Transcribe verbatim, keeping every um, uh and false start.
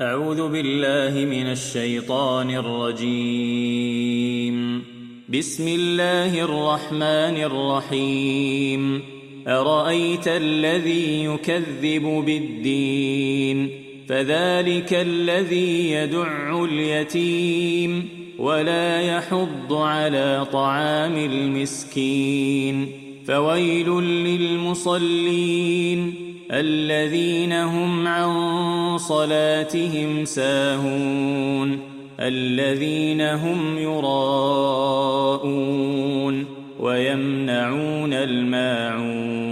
أعوذ بالله من الشيطان الرجيم. بسم الله الرحمن الرحيم. أرأيت الذي يكذب بالدين فذلك الذي يدع اليتيم ولا يحض على طعام المسكين فويل للمصلين الذين هم عن صلاتهم ساهون الذين هم يراءون ويمنعون الماعون